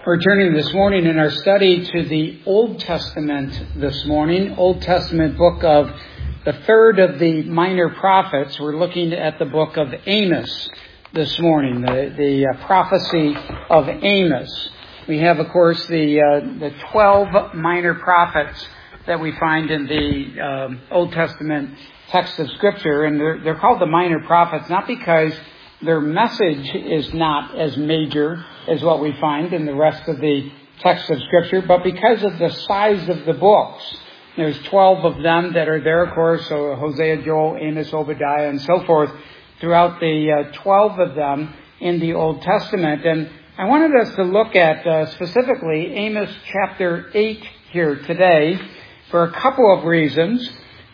We're turning this morning in our study to the Old Testament this morning, Old Testament book of the third of the minor prophets. We're looking at the book of Amos this morning, the prophecy of Amos. We have, of course, the 12 minor prophets that we find in the Old Testament text of Scripture, and they're called the minor prophets not because their message is not as major as what we find in the rest of the text of Scripture, but because of the size of the books. There's 12 of them that are there, of course, so Hosea, Joel, Amos, Obadiah, and so forth, throughout the 12 of them in the Old Testament. And I wanted us to look at specifically Amos chapter 8 here today for a couple of reasons.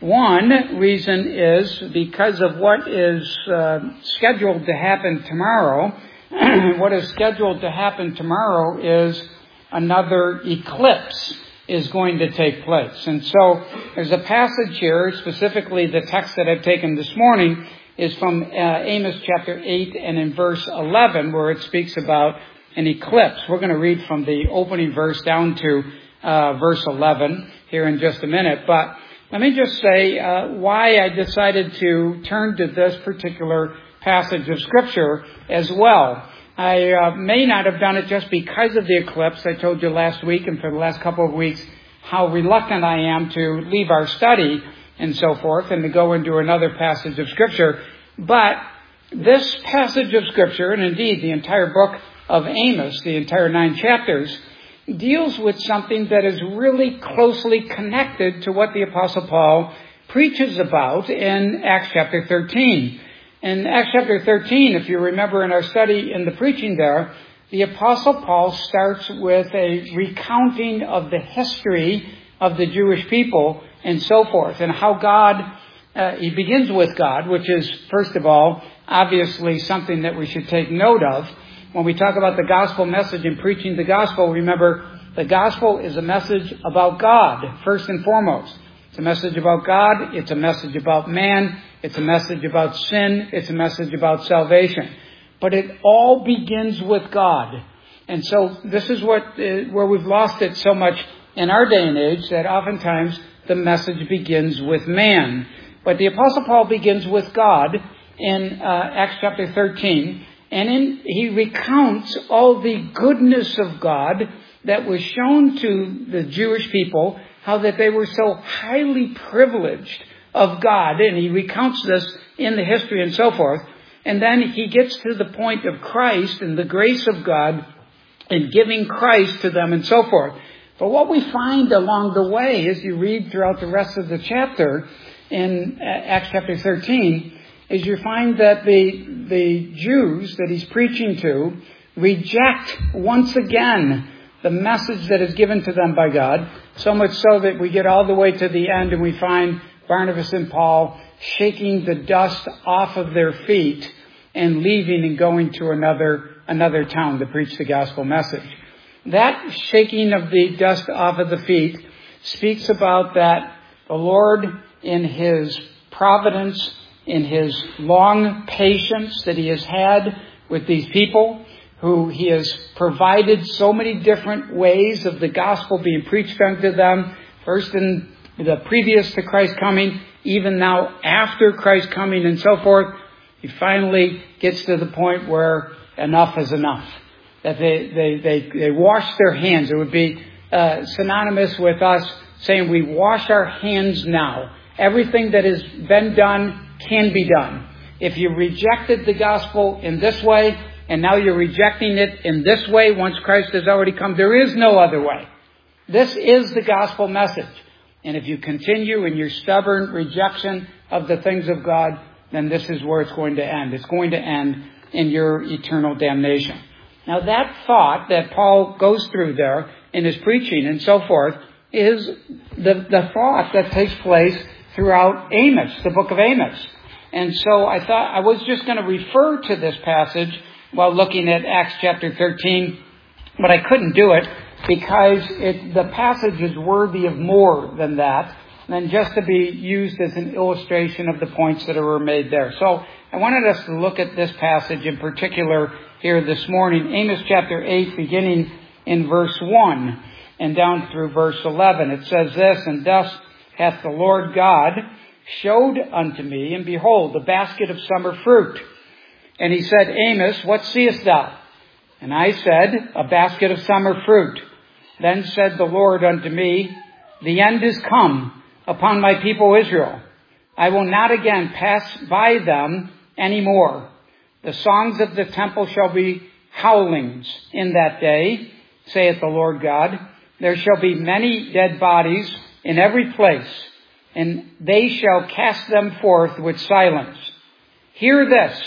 One reason is because of what is scheduled to happen tomorrow. What is scheduled to happen tomorrow is another eclipse is going to take place. And so there's a passage here, specifically the text that I've taken this morning is from Amos chapter 8 and in verse 11, where it speaks about an eclipse. We're going to read from the opening verse down to verse 11 here in just a minute. But let me just say why I decided to turn to this particular passage of Scripture as well. I may not have done it just because of the eclipse. I told you last week and for the last couple of weeks how reluctant I am to leave our study and so forth and to go into another passage of Scripture. But this passage of Scripture, and indeed the entire book of Amos, the entire 9 chapters, deals with something that is really closely connected to what the Apostle Paul preaches about in Acts chapter 13. In Acts chapter 13, if you remember in our study in the preaching there, the Apostle Paul starts with a recounting of the history of the Jewish people and so forth, and how God, he begins with God, which is, first of all, obviously something that we should take note of. When we talk about the gospel message and preaching the gospel, remember, the gospel is a message about God, first and foremost. It's a message about God. It's a message about man. It's a message about sin. It's a message about salvation. But it all begins with God. And so this is where we've lost it so much in our day and age, that oftentimes the message begins with man. But the Apostle Paul begins with God in Acts chapter 13. And he recounts all the goodness of God that was shown to the Jewish people, how that they were so highly privileged of God. And he recounts this in the history and so forth. And then he gets to the point of Christ and the grace of God and giving Christ to them and so forth. But what we find along the way, as you read throughout the rest of the chapter in Acts chapter 13, is you find that the Jews that he's preaching to reject once again the message that is given to them by God, so much so that we get all the way to the end and we find Barnabas and Paul shaking the dust off of their feet and leaving and going to another town to preach the gospel message. That shaking of the dust off of the feet speaks about that the Lord in His providence, in His long patience that He has had with these people, who He has provided so many different ways of the gospel being preached unto them, first in the previous to Christ's coming, even now after Christ's coming and so forth. He finally gets to the point where enough is enough. That they wash their hands. It would be synonymous with us saying we wash our hands now. Everything that has been done can be done. If you rejected the gospel in this way, and now you're rejecting it in this way once Christ has already come, there is no other way. This is the gospel message. And if you continue in your stubborn rejection of the things of God, then this is where it's going to end. It's going to end in your eternal damnation. Now that thought that Paul goes through there in his preaching and so forth is the thought that takes place throughout Amos, the book of Amos. And so I thought I was just going to refer to this passage while looking at Acts chapter 13, but I couldn't do it because the passage is worthy of more than that, than just to be used as an illustration of the points that were made there. So I wanted us to look at this passage in particular here this morning, Amos chapter 8, beginning in verse 1 and down through verse 11. It says this, "And thus hath the Lord God showed unto me, and behold, a basket of summer fruit. And he said, Amos, what seest thou? And I said, a basket of summer fruit. Then said the Lord unto me, the end is come upon my people Israel. I will not again pass by them any more. The songs of the temple shall be howlings in that day, saith the Lord God. There shall be many dead bodies in every place, and they shall cast them forth with silence. Hear this,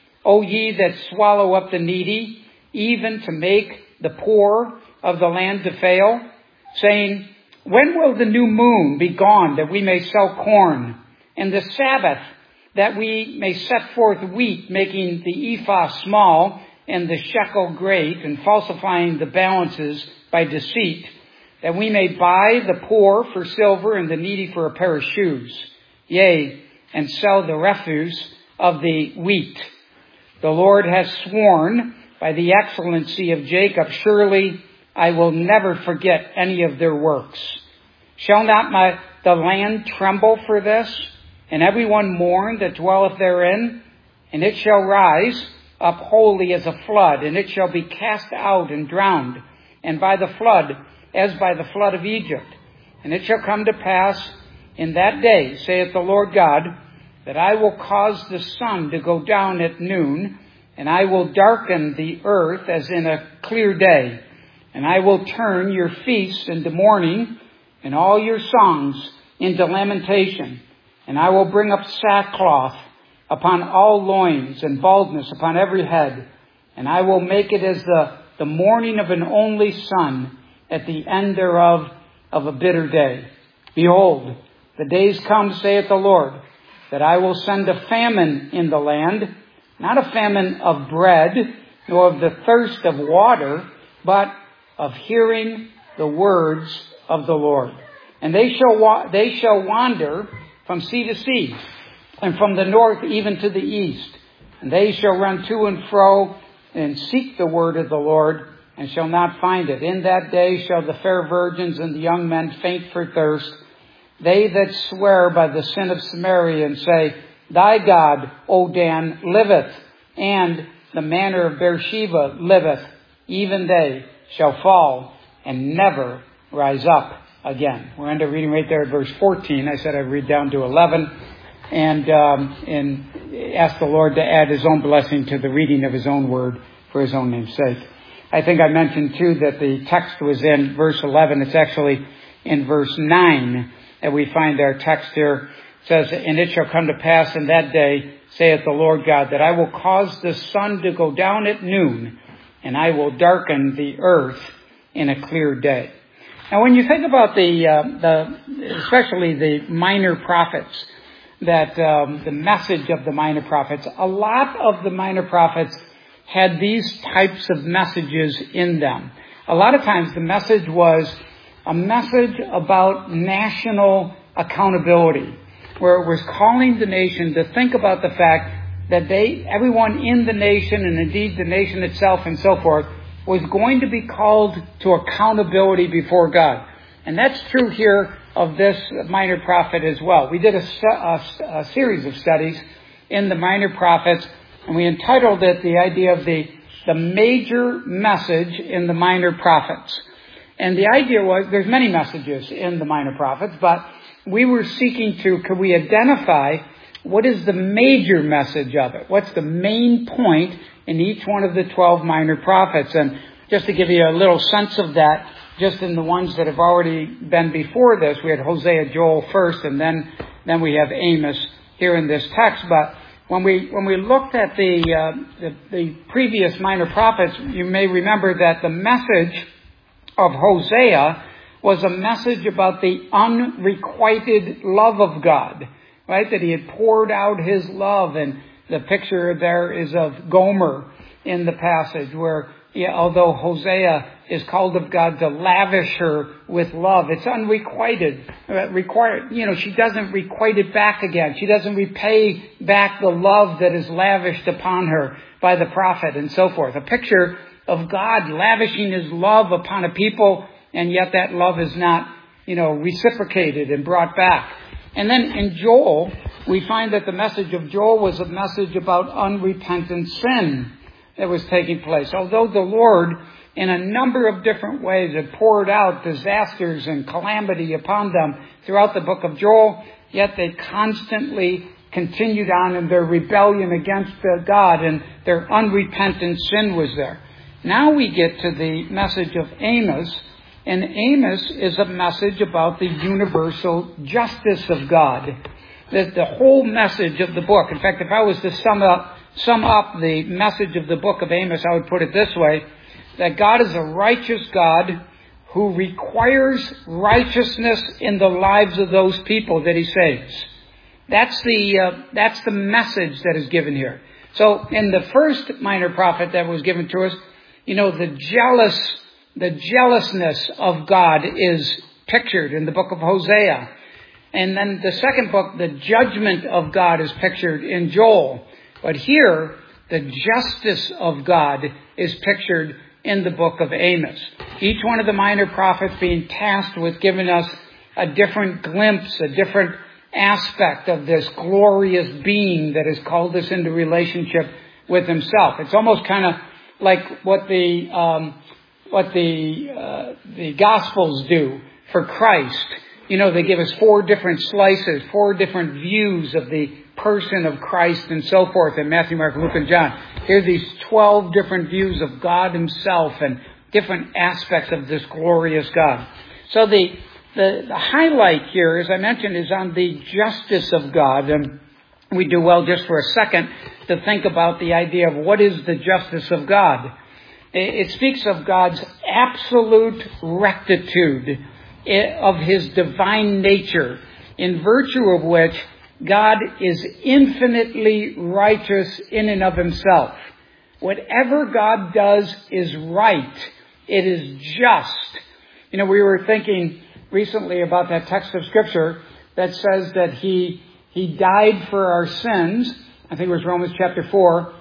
O ye that swallow up the needy, even to make the poor of the land to fail, saying, when will the new moon be gone, that we may sell corn, and the Sabbath, that we may set forth wheat, making the ephah small and the shekel great, and falsifying the balances by deceit, that we may buy the poor for silver and the needy for a pair of shoes, yea, and sell the refuse of the wheat. The Lord has sworn by the excellency of Jacob, surely I will never forget any of their works. Shall not the land tremble for this, and everyone mourn that dwelleth therein? And it shall rise up wholly as a flood, and it shall be cast out and drowned, and by the flood, as by the flood of Egypt. And it shall come to pass in that day, saith the Lord God, that I will cause the sun to go down at noon, and I will darken the earth as in a clear day. And I will turn your feasts into mourning, and all your songs into lamentation. And I will bring up sackcloth upon all loins, and baldness upon every head. And I will make it as the mourning of an only son, at the end thereof of a bitter day. Behold, the days come, saith the Lord, that I will send a famine in the land, not a famine of bread, nor of the thirst of water, but of hearing the words of the Lord. And they shall wander from sea to sea, and from the north even to the east. And they shall run to and fro, and seek the word of the Lord, and shall not find it. In that day shall the fair virgins and the young men faint for thirst. They that swear by the sin of Samaria, and say, thy God, O Dan, liveth, and the manor of Beersheba liveth, even they shall fall and never rise up again. We'll end up reading right there at verse 14. I said I'd read down to 11, and ask the Lord to add His own blessing to the reading of His own word for His own name's sake. I think I mentioned too that the text was in verse 11. It's actually in verse 9 that we find our text here. It says, and it shall come to pass in that day, saith the Lord God, that I will cause the sun to go down at noon, and I will darken the earth in a clear day. Now, when you think about especially the minor prophets, that the message of the minor prophets, a lot of the minor prophets had these types of messages in them. A lot of times the message was a message about national accountability, where it was calling the nation to think about the fact that everyone in the nation, and indeed the nation itself and so forth, was going to be called to accountability before God. And that's true here of this minor prophet as well. We did a series of studies in the minor prophets, and we entitled it the idea of the major message in the minor prophets. And the idea was, there's many messages in the minor prophets, but we were seeking could we identify what is the major message of it? What's the main point in each one of the 12 minor prophets? And just to give you a little sense of that, just in the ones that have already been before this, we had Hosea, Joel first, and then we have Amos here in this text. But when we looked at the previous minor prophets, you may remember that the message of Hosea was a message about the unrequited love of God, right? That He had poured out His love, and the picture there is of Gomer in the passage where, although Hosea is called of God to lavish her with love, it's unrequited. She doesn't requite it back again. She doesn't repay back the love that is lavished upon her by the prophet and so forth. A picture of God lavishing His love upon a people, and yet that love is not, reciprocated and brought back. And then in Joel, we find that the message of Joel was a message about unrepentant sin that was taking place. Although the Lord, in a number of different ways, had poured out disasters and calamity upon them throughout the book of Joel, yet they constantly continued on in their rebellion against God, and their unrepentant sin was there. Now we get to the message of Amos, and Amos is a message about the universal justice of God. The whole message of the book. In fact, if I was to sum up the message of the book of Amos, I would put it this way, that God is a righteous God who requires righteousness in the lives of those people that He saves. That's the message that is given here. So in the first minor prophet that was given to us, the jealousness of God is pictured in the book of Hosea. And then the second book, the judgment of God is pictured in Joel. But here, the justice of God is pictured in the book of Amos. Each one of the minor prophets being tasked with giving us a different glimpse, a different aspect of this glorious being that has called us into relationship with Himself. It's almost kind of like what the Gospels do for Christ. They give us 4 different slices, 4 different views of the person of Christ and so forth in Matthew, Mark, Luke, and John. Here are these 12 different views of God Himself and different aspects of this glorious God. So the highlight here, as I mentioned, is on the justice of God. And we do well just for a second to think about the idea of what is the justice of God. It speaks of God's absolute rectitude of His divine nature, in virtue of which God is infinitely righteous in and of Himself. Whatever God does is right. It is just. We were thinking recently about that text of Scripture that says that He died for our sins. I think it was Romans chapter 4,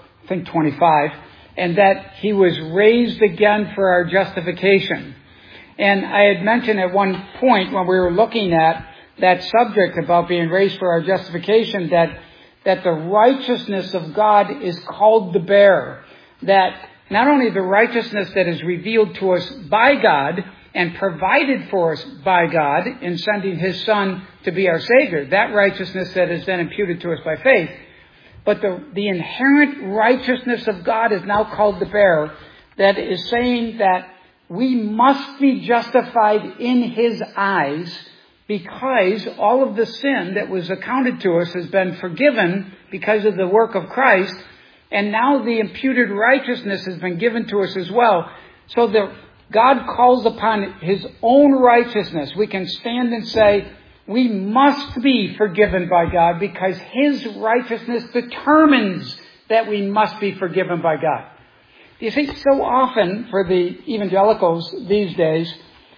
25. And that He was raised again for our justification. And I had mentioned at one point when we were looking at that subject about being raised for our justification that the righteousness of God is called to bear. That not only the righteousness that is revealed to us by God and provided for us by God in sending His Son to be our Savior, that righteousness that is then imputed to us by faith, but the inherent righteousness of God is now called to bear, that is saying that we must be justified in His eyes because all of the sin that was accounted to us has been forgiven because of the work of Christ, and now the imputed righteousness has been given to us as well. So that God calls upon His own righteousness. We can stand and say, we must be forgiven by God because His righteousness determines that we must be forgiven by God. You see, so often for the evangelicals these days,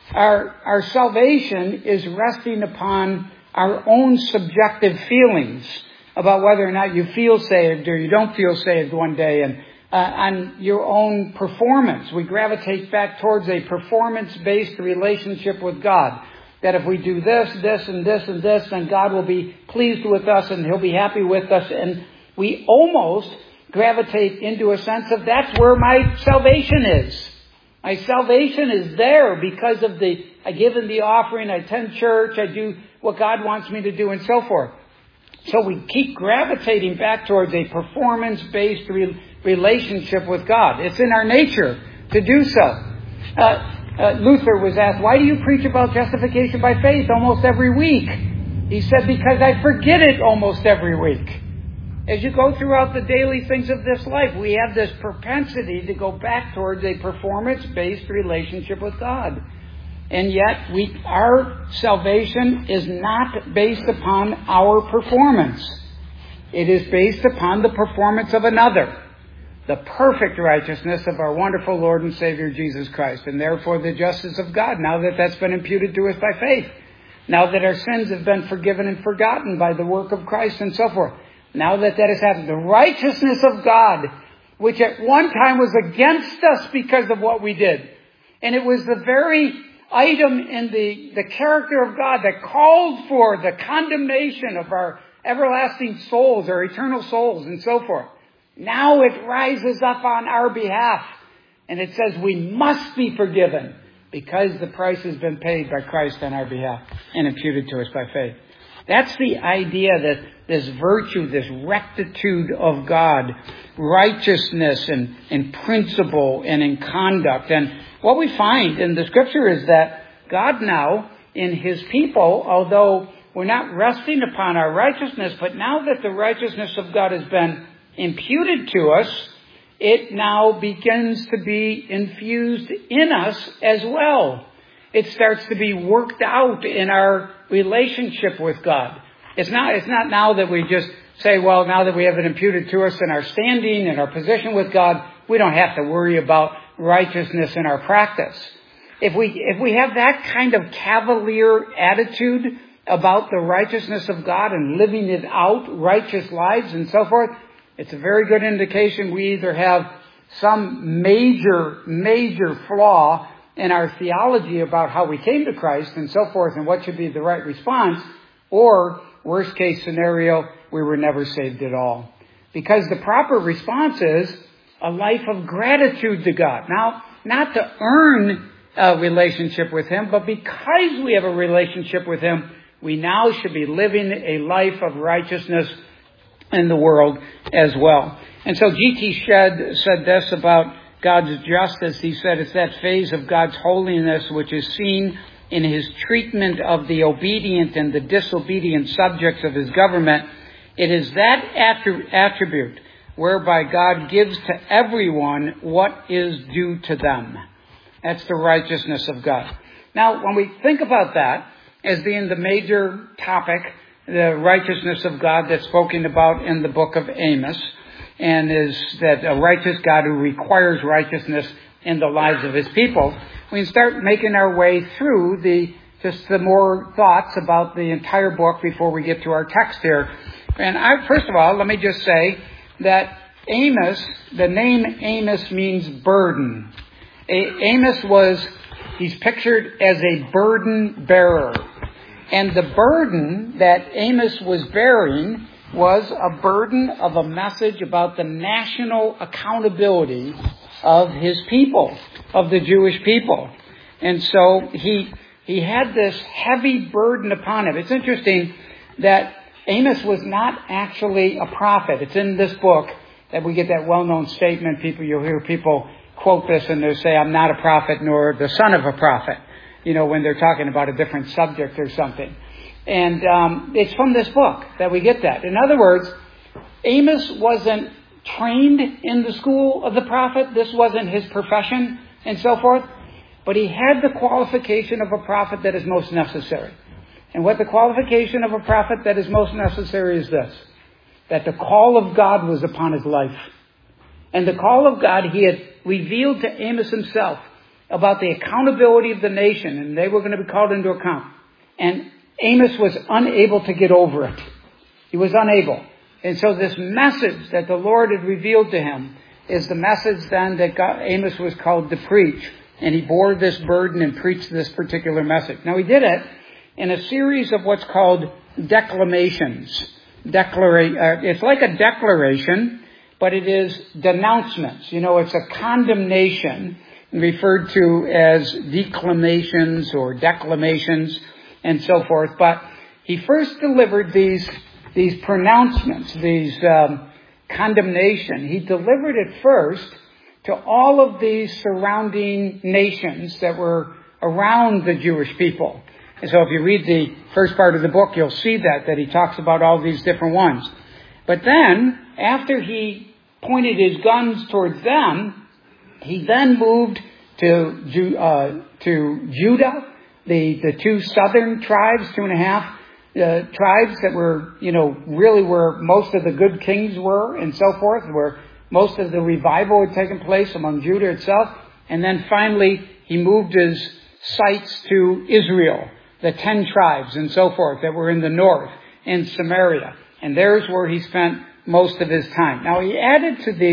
our salvation is resting upon our own subjective feelings about whether or not you feel saved or you don't feel saved one day, and on your own performance. We gravitate back towards a performance-based relationship with God. That if we do this, this, and this, and this, then God will be pleased with us and He'll be happy with us. And we almost gravitate into a sense of that's where my salvation is. My salvation is there because of I give in the offering, I attend church, I do what God wants me to do, and so forth. So we keep gravitating back towards a performance-based relationship with God. It's in our nature to do so. Luther was asked, why do you preach about justification by faith almost every week? He said, because I forget it almost every week. As you go throughout the daily things of this life, we have this propensity to go back towards a performance-based relationship with God. And yet, our salvation is not based upon our performance. It is based upon the performance of another. The perfect righteousness of our wonderful Lord and Savior Jesus Christ, and therefore the justice of God, now that that's been imputed to us by faith. Now that our sins have been forgiven and forgotten by the work of Christ and so forth. Now that that has happened, the righteousness of God which at one time was against us because of what we did. And it was the very item in the character of God that called for the condemnation of our everlasting souls, our eternal souls, and so forth. Now it rises up on our behalf. And it says we must be forgiven because the price has been paid by Christ on our behalf and imputed to us by faith. That's the idea that this virtue, this rectitude of God, righteousness in principle and in conduct. And what we find in the Scripture is that God now, in His people, although we're not resting upon our righteousness, but now that the righteousness of God has been imputed to us, it now begins to be infused in us as well. It starts to be worked out in our relationship with God. It's not now that we just say, well, now that we have it imputed to us in our standing and our position with God, we don't have to worry about righteousness in our practice. If we have that kind of cavalier attitude about the righteousness of God and living it out, righteous lives and so forth, it's a very good indication we either have some major flaw in our theology about how we came to Christ and so forth and what should be the right response, or worst case scenario, we were never saved at all. Because the proper response is a life of gratitude to God. Now, not to earn a relationship with Him, but because we have a relationship with Him, we now should be living a life of righteousness in the world as well. And so G.T. Shedd said this about God's justice. He said it's that phase of God's holiness which is seen in His treatment of the obedient and the disobedient subjects of His government. It is that attribute whereby God gives to everyone what is due to them. That's the righteousness of God. Now, when we think about that as being the major topic, the righteousness of God that's spoken about in the book of Amos, and is that a righteous God who requires righteousness in the lives of His people, we can start making our way through the more thoughts about the entire book before we get to our text here. And first of all, let me just say that Amos, the name Amos means burden. Amos he's pictured as a burden bearer. And the burden that Amos was bearing was a burden of a message about the national accountability of his people, of the Jewish people. And so he had this heavy burden upon him. It's interesting that Amos was not actually a prophet. It's in this book that we get that well-known statement. You'll hear people quote this and they'll say, I'm not a prophet nor the son of a prophet, when they're talking about a different subject or something. And it's from this book that we get that. In other words, Amos wasn't trained in the school of the prophet. This wasn't his profession and so forth. But he had the qualification of a prophet that is most necessary. And what the qualification of a prophet that is most necessary is this: that the call of God was upon his life. And the call of God, he had revealed to Amos himself about the accountability of the nation, and they were going to be called into account. And Amos was unable to get over it. He was unable. And so this message that the Lord had revealed to him is the message then that Amos was called to preach. And he bore this burden and preached this particular message. Now he did it in a series of what's called declamations. It's like a declaration, but it is denouncements. It's a condemnation referred to as declamations or declamations and so forth. But he first delivered these pronouncements, these condemnation. He delivered it first to all of these surrounding nations that were around the Jewish people. And so if you read the first part of the book, you'll see that he talks about all these different ones. But then, after he pointed his guns towards them, he then moved to Judah, the two southern tribes, 2.5 tribes that were, really where most of the good kings were and so forth, where most of the revival had taken place among Judah itself. And then finally, he moved his sights to Israel, the 10 tribes and so forth that were in the north, in Samaria. And there's where he spent most of his time. Now, he added to these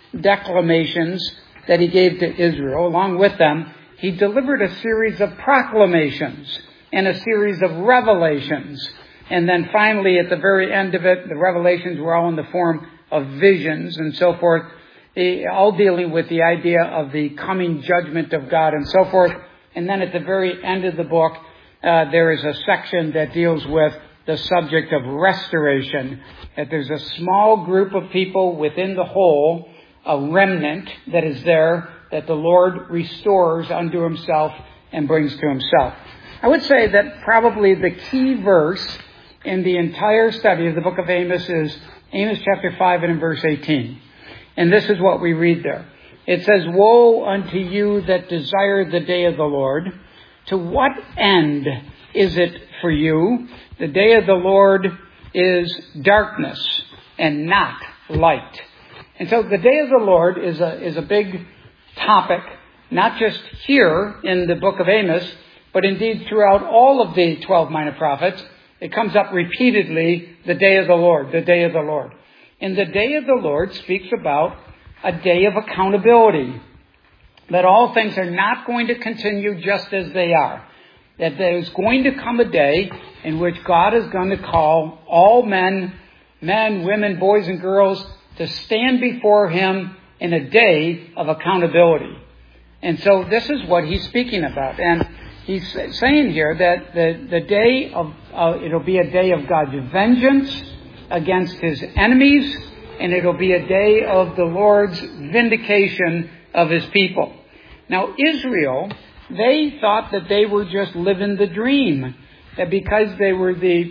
declamations that he gave to Israel. Along with them, he delivered a series of proclamations and a series of revelations. And then finally, at the very end of it, the revelations were all in the form of visions and so forth, all dealing with the idea of the coming judgment of God and so forth. And then at the very end of the book, there is a section that deals with the subject of restoration. That there's a small group of people within the whole, a remnant that is there, that the Lord restores unto himself and brings to himself. I would say that probably the key verse in the entire study of the book of Amos is Amos chapter 5 and in verse 18. And this is what we read there. It says, "Woe unto you that desire the day of the Lord. To what end is it for you? The day of the Lord is darkness and not light." And so the day of the Lord is a big topic, not just here in the book of Amos, but indeed throughout all of the 12 minor prophets. It comes up repeatedly, the day of the Lord, the day of the Lord. And the day of the Lord speaks about a day of accountability. That all things are not going to continue just as they are. That there's going to come a day in which God is going to call all men, women, boys and girls to stand before him in a day of accountability. And so this is what he's speaking about. And he's saying here that the day of, it'll be a day of God's vengeance against his enemies, and it'll be a day of the Lord's vindication of his people. Now, Israel, they thought that they were just living the dream, that because they were the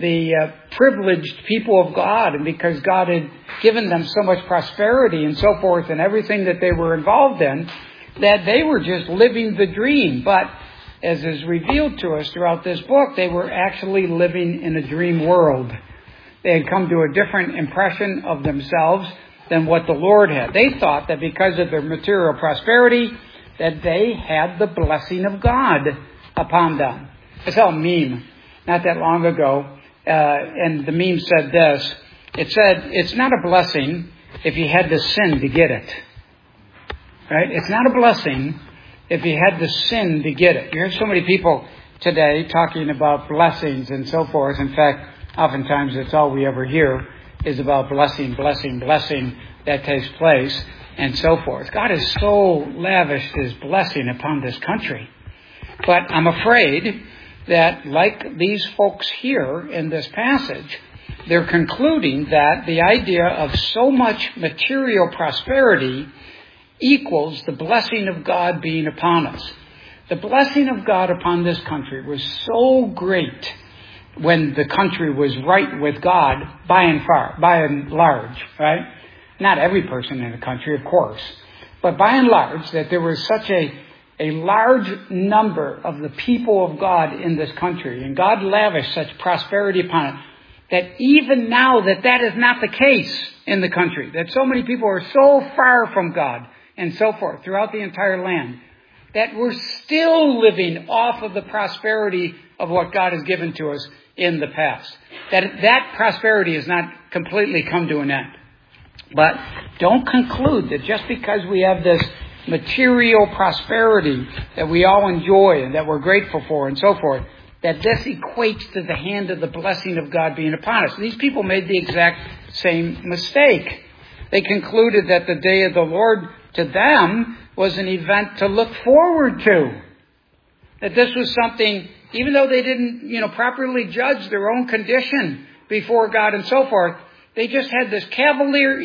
privileged people of God, and because God had given them so much prosperity and so forth and everything that they were involved in, that they were just living the dream. But as is revealed to us throughout this book, they were actually living in a dream world. They had come to a different impression of themselves than what the Lord had. They thought that because of their material prosperity, that they had the blessing of God upon them. I saw a meme not that long ago, and the meme said this. It said, "It's not a blessing if you had to sin to get it." Right? It's not a blessing if you had to sin to get it. You hear so many people today talking about blessings and so forth. In fact, oftentimes that's all we ever hear is about blessing that takes place and so forth. God has so lavished his blessing upon this country. But I'm afraid that like these folks here in this passage, they're concluding that the idea of so much material prosperity equals the blessing of God being upon us. The blessing of God upon this country was so great when the country was right with God by and large, right? Not every person in the country, of course, but by and large, that there was such a large number of the people of God in this country, and God lavished such prosperity upon it, that even now that is not the case in the country, that so many people are so far from God and so forth throughout the entire land, that we're still living off of the prosperity of what God has given to us in the past. That prosperity has not completely come to an end. But don't conclude that just because we have this material prosperity that we all enjoy and that we're grateful for and so forth, that this equates to the hand of the blessing of God being upon us. These people made the exact same mistake. They concluded that the day of the Lord to them was an event to look forward to. That this was something, even though they didn't, properly judge their own condition before God and so forth, they just had this cavalier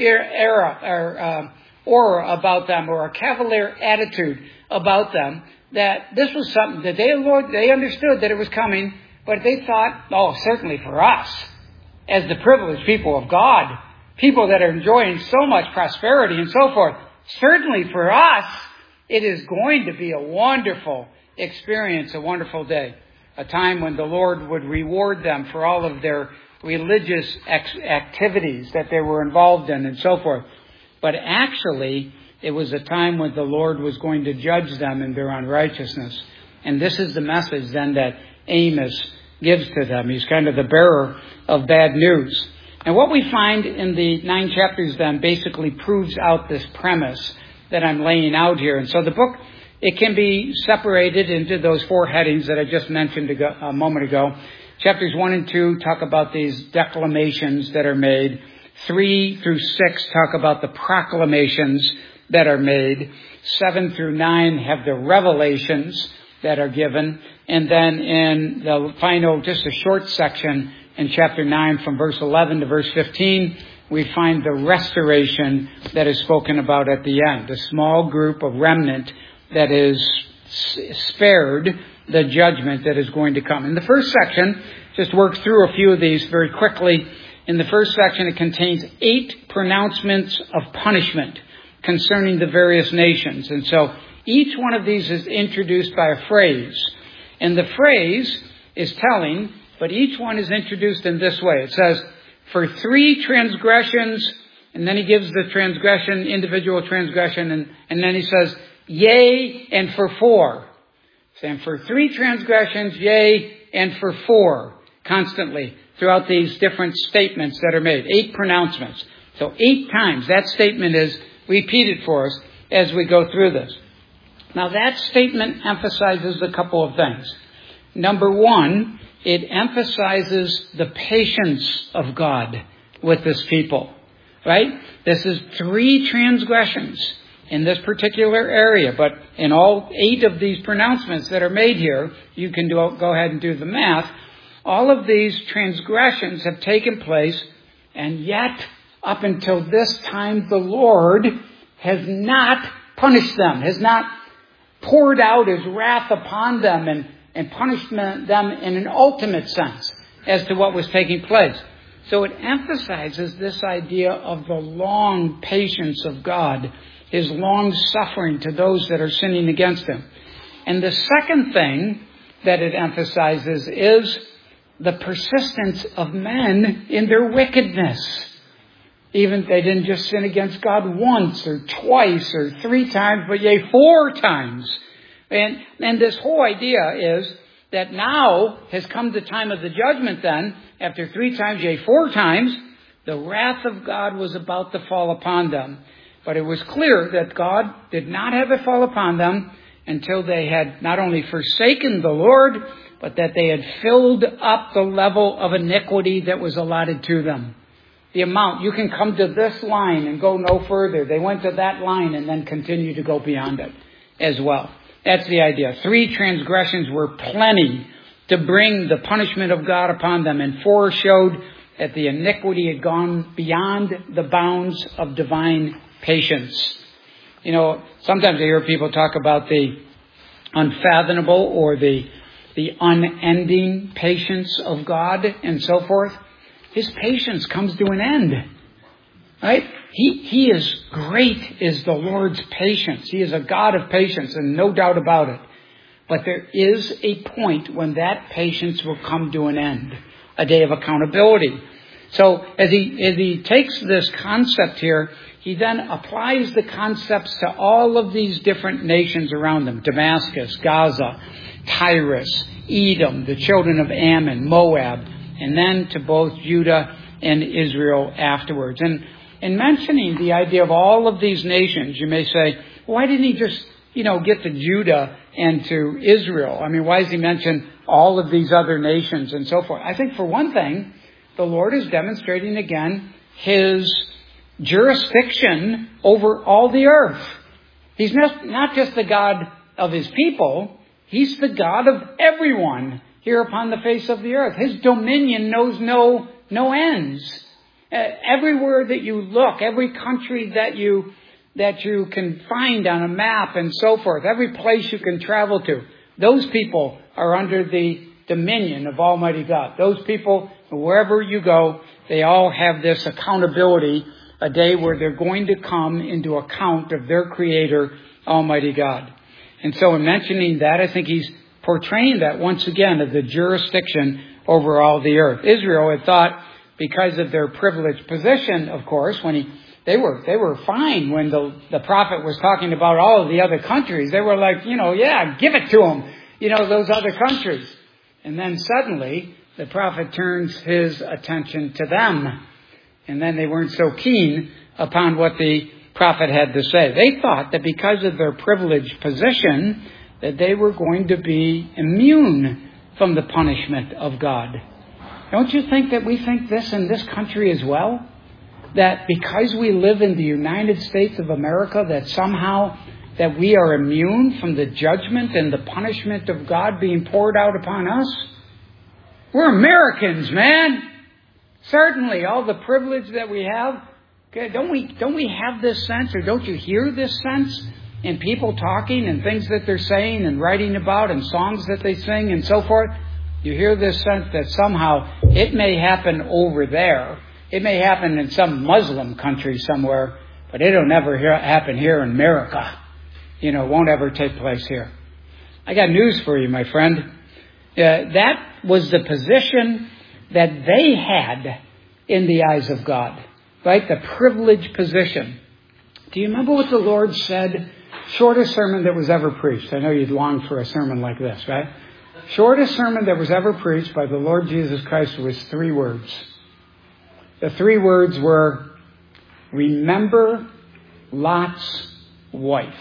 aura about them, or a cavalier attitude about them, that this was something, the day of the Lord, they understood that it was coming, but they thought, certainly for us, as the privileged people of God, people that are enjoying so much prosperity and so forth, certainly for us, it is going to be a wonderful experience, a wonderful day, a time when the Lord would reward them for all of their religious activities that they were involved in and so forth. But actually, it was a time when the Lord was going to judge them in their unrighteousness. And this is the message then that Amos gives to them. He's kind of the bearer of bad news. And what we find in the 9 chapters then basically proves out this premise that I'm laying out here. And so the book, it can be separated into those 4 headings that I just mentioned a moment ago. Chapters 1 and 2 talk about these declamations that are made. 3 through 6 talk about the proclamations that are made. 7 through 9 have the revelations that are given. And then in the final, just a short section in chapter 9 from verse 11 to verse 15, we find the restoration that is spoken about at the end. A small group, a remnant that is spared the judgment that is going to come. In the first section, just work through a few of these very quickly. In the first section, it contains 8 pronouncements of punishment concerning the various nations. And so each one of these is introduced by a phrase. And the phrase is telling, but each one is introduced in this way. It says, for 3 transgressions, and then he gives the transgression, individual transgression, and then he says, yea, and for 4. And for 3 transgressions, yea, and for 4, constantly throughout these different statements that are made. 8 pronouncements. So 8 times that statement is repeated for us as we go through this. Now that statement emphasizes a couple of things. Number 1, it emphasizes the patience of God with this people. Right? This is 3 transgressions in this particular area, but in all 8 of these pronouncements that are made here, you can go ahead and do the math. All of these transgressions have taken place, and yet, up until this time, the Lord has not punished them, has not poured out His wrath upon them and punished them in an ultimate sense as to what was taking place. So it emphasizes this idea of the long patience of God, His long suffering to those that are sinning against Him. And the second thing that it emphasizes is the persistence of men in their wickedness. Even they didn't just sin against God once or twice or 3 times, but yea, 4 times. And this whole idea is that now has come the time of the judgment then, after 3 times, yea, 4 times, the wrath of God was about to fall upon them. But it was clear that God did not have it fall upon them until they had not only forsaken the Lord, but that they had filled up the level of iniquity that was allotted to them. The amount, you can come to this line and go no further. They went to that line and then continue to go beyond it as well. That's the idea. 3 transgressions were plenty to bring the punishment of God upon them, and 4 showed that the iniquity had gone beyond the bounds of divine patience. You know, sometimes I hear people talk about the unfathomable or the unending patience of God and so forth. His patience comes to an end. Right? He is great is the Lord's patience. He is a God of patience, and no doubt about it. But there is a point when that patience will come to an end. A day of accountability. So as he takes this concept here, he then applies the concepts to all of these different nations around them. Damascus, Gaza, Tyrus, Edom, the children of Ammon, Moab, and then to both Judah and Israel afterwards. And in mentioning the idea of all of these nations, you may say, why didn't he just, get to Judah and to Israel? I mean, why does he mention all of these other nations and so forth? I think for one thing, the Lord is demonstrating again His jurisdiction over all the earth. He's not just the God of His people. He's the God of everyone here upon the face of the earth. His dominion knows no ends. Everywhere that you look, every country that you can find on a map and so forth, every place you can travel to, those people are under the dominion of Almighty God. Those people, wherever you go, they all have this accountability, a day where they're going to come into account of their Creator, Almighty God. And so in mentioning that, I think he's portraying that once again of the jurisdiction over all the earth. Israel had thought, because of their privileged position, of course, when they were fine when the prophet was talking about all of the other countries. They were like, yeah, give it to them, those other countries. And then suddenly the prophet turns his attention to them. And then they weren't so keen upon what the prophet had to say. They thought that because of their privileged position, that they were going to be immune from the punishment of God. Don't you think that we think this in this country as well? That because we live in the United States of America, that somehow that we are immune from the judgment and the punishment of God being poured out upon us? We're Americans, man. Certainly, all the privilege that we have. Okay, don't we have this sense, or don't you hear this sense in people talking and things that they're saying and writing about and songs that they sing and so forth? You hear this sense that somehow it may happen over there. It may happen in some Muslim country somewhere, but it'll never happen here in America. It won't ever take place here. I got news for you, my friend. That was the position that they had in the eyes of God, right? The privileged position. Do you remember what the Lord said? Shortest sermon that was ever preached. I know you'd long for a sermon like this, right? Shortest sermon that was ever preached by the Lord Jesus Christ was 3 words. The 3 words were, remember Lot's wife.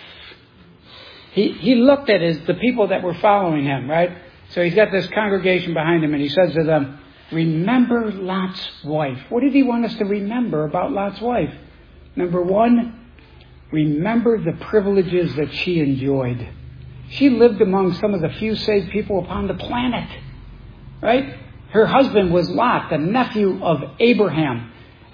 He looked at the people that were following him, right? So he's got this congregation behind him, and he says to them, remember Lot's wife. What did he want us to remember about Lot's wife? Number 1, remember the privileges that she enjoyed. She lived among some of the few saved people upon the planet, right? Her husband was Lot, the nephew of Abraham.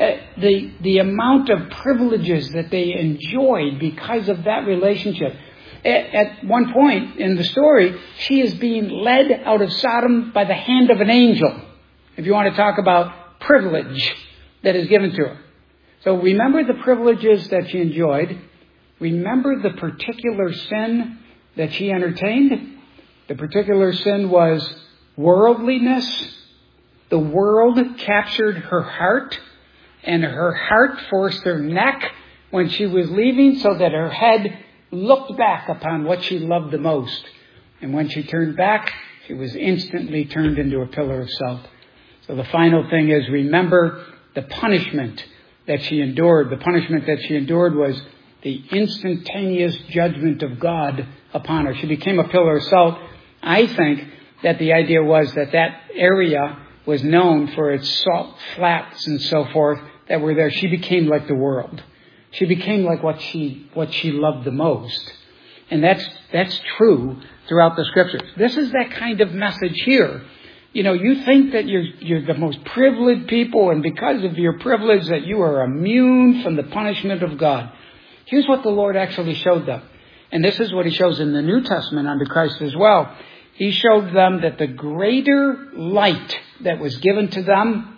The amount of privileges that they enjoyed because of that relationship. At one point in the story, she is being led out of Sodom by the hand of an angel. If you want to talk about privilege that is given to her. So remember the privileges that she enjoyed. Remember the particular sin that she entertained. The particular sin was worldliness. The world captured her heart, and her heart forced her neck when she was leaving so that her head looked back upon what she loved the most. And when she turned back, she was instantly turned into a pillar of salt. So the final thing is, remember the punishment that she endured. The punishment that she endured was the instantaneous judgment of God upon her. She became a pillar of salt. I think that the idea was that area was known for its salt flats and so forth that were there. She became like the world. She became like what she loved the most. And that's true throughout the Scriptures. This is that kind of message here. You think that you're the most privileged people, and because of your privilege that you are immune from the punishment of God. Here's what the Lord actually showed them. And this is what He shows in the New Testament under Christ as well. He showed them that the greater light that was given to them,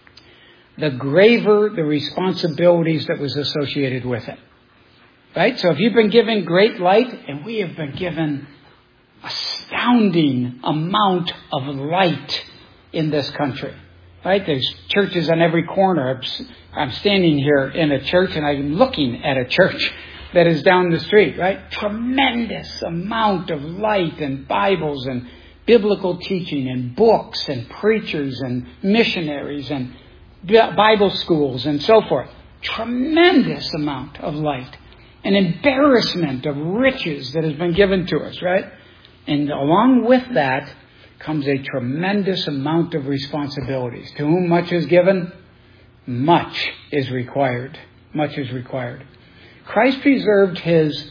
the graver the responsibilities that was associated with it. Right? So if you've been given great light, and we have been given astounding amount of light in this country. Right? There's churches on every corner. I'm standing here in a church, and I'm looking at a church that is down the street, right? Tremendous amount of light and Bibles and biblical teaching and books and preachers and missionaries and Bible schools and so forth. Tremendous amount of light. An embarrassment of riches that has been given to us, right? And along with that comes a tremendous amount of responsibilities. To whom much is given, much is required. Much is required. Christ preserved his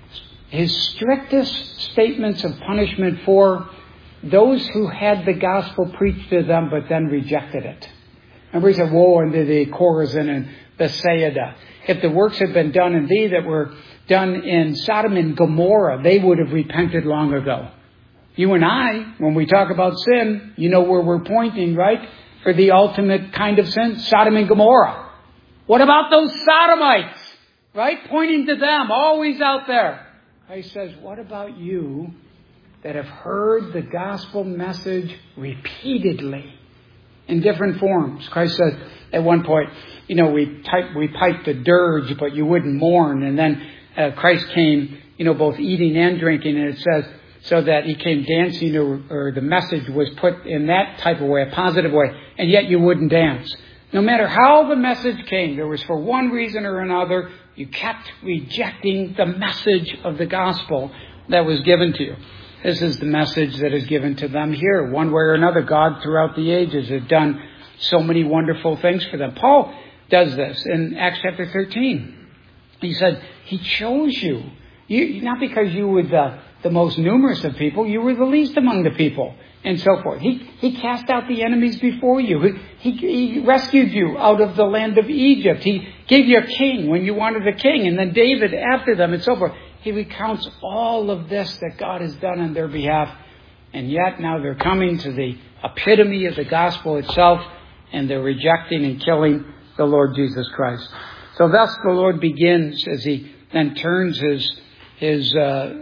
strictest statements of punishment for those who had the gospel preached to them but then rejected it. Remember, he said, woe unto thee, Chorazin and Bethsaida. If the works had been done in thee that were done in Sodom and Gomorrah, they would have repented long ago. You and I, when we talk about sin, you know where we're pointing, right? For the ultimate kind of sin, Sodom and Gomorrah. What about those Sodomites? Right? Pointing to them, always out there. Christ says, what about you that have heard the gospel message repeatedly in different forms? Christ said at one point, we piped the dirge, but you wouldn't mourn. And then Christ came, both eating and drinking. And it says, so that he came dancing, or the message was put in that type of way, a positive way, and yet you wouldn't dance. No matter how the message came, there was for one reason or another, you kept rejecting the message of the gospel that was given to you. This is the message that is given to them here. One way or another, God throughout the ages has done so many wonderful things for them. Paul does this in Acts chapter 13. He said, He chose you. Not because you were the most numerous of people, you were the least among the people, and so forth. He cast out the enemies before you. He rescued you out of the land of Egypt. He gave you a king when you wanted a king, and then David after them, and so forth. He recounts all of this that God has done on their behalf, and yet now they're coming to the epitome of the gospel itself, and they're rejecting and killing the Lord Jesus Christ. So thus the Lord begins as He then turns His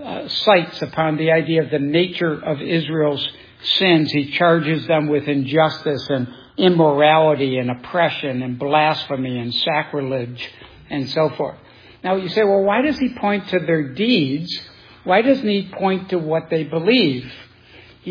sights upon the idea of the nature of Israel's sins. He charges them with injustice and immorality and oppression and blasphemy and sacrilege and so forth. Now you say, well, why does He point to their deeds? Why doesn't He point to what they believe? He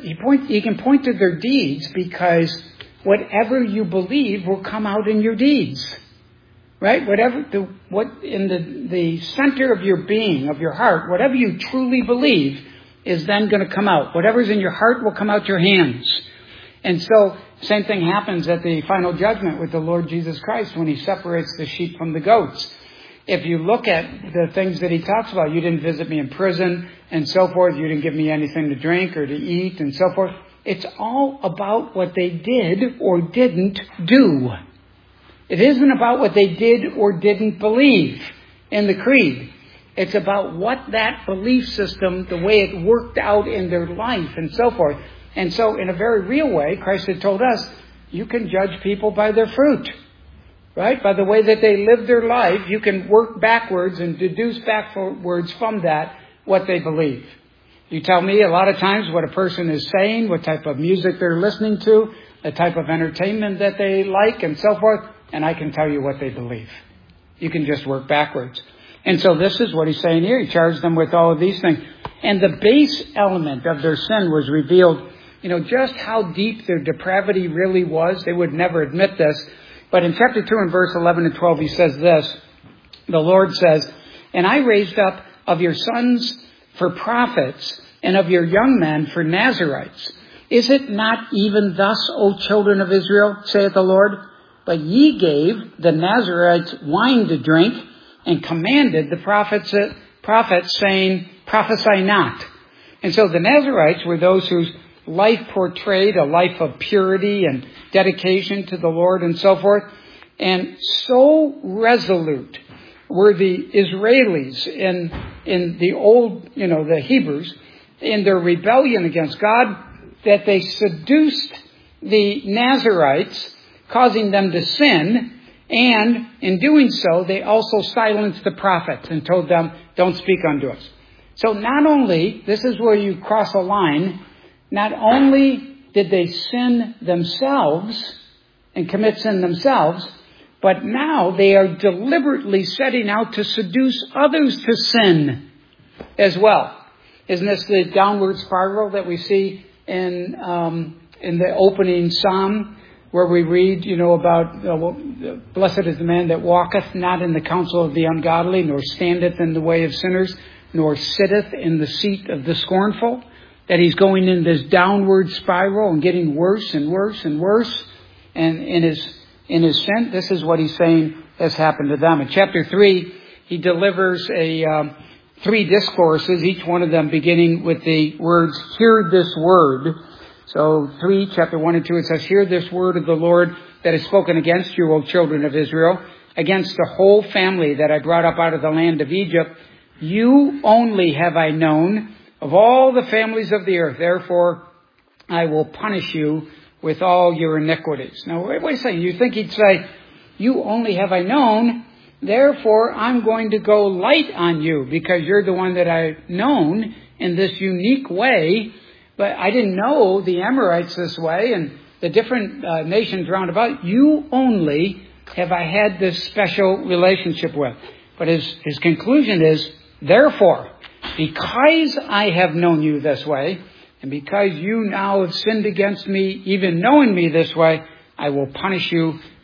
can point to their deeds because whatever you believe will come out in your deeds. Right? What in the center of your being, of your heart, whatever you truly believe is then going to come out. Whatever's in your heart will come out your hands. And so, same thing happens at the final judgment with the Lord Jesus Christ when He separates the sheep from the goats. If you look at the things that He talks about, you didn't visit me in prison and so forth, you didn't give me anything to drink or to eat and so forth. It's all about what they did or didn't do. It isn't about what they did or didn't believe in the creed. It's about what that belief system, the way it worked out in their life and so forth. And so in a very real way, Christ had told us, you can judge people by their fruit. Right? By the way that they live their life, you can work backwards and deduce backwards from that what they believe. You tell me a lot of times what a person is saying, what type of music they're listening to, the type of entertainment that they like and so forth. And I can tell you what they believe. You can just work backwards. And so this is what He's saying here. He charged them with all of these things. And the base element of their sin was revealed, just how deep their depravity really was. They would never admit this. But in chapter 2 and verse 11 and 12, He says this. The Lord says, and I raised up of your sons for prophets and of your young men for Nazirites. Is it not even thus, O children of Israel, saith the Lord? But ye gave the Nazirites wine to drink, and commanded the prophets saying, prophesy not. And so the Nazirites were those whose life portrayed a life of purity and dedication to the Lord and so forth. And so resolute were the Israelis in the old, the Hebrews, in their rebellion against God, that they seduced the Nazirites, causing them to sin, and in doing so, they also silenced the prophets and told them, don't speak unto us. So not only, this is where you cross a line, not only did they sin themselves and commit sin themselves, but now they are deliberately setting out to seduce others to sin as well. Isn't this the downward spiral that we see in the opening psalm, where we read, about, blessed is the man that walketh not in the counsel of the ungodly, nor standeth in the way of sinners, nor sitteth in the seat of the scornful. That he's going in this downward spiral and getting worse and worse and worse. And in his sin, this is what he's saying has happened to them. In chapter 3, he delivers 3 discourses, each one of them beginning with the words, hear this word. So chapter 1 and 2, it says, hear this word of the Lord that is spoken against you, O children of Israel, against the whole family that I brought up out of the land of Egypt. You only have I known of all the families of the earth. Therefore, I will punish you with all your iniquities. Now, wait a second. You think He'd say, you only have I known, therefore I'm going to go light on you because you're the one that I've known in this unique way. But I didn't know the Amorites this way and the different nations round about. You only have I had this special relationship with. But his conclusion is, therefore, because I have known you this way, and because you now have sinned against me, even knowing me this way, I will punish you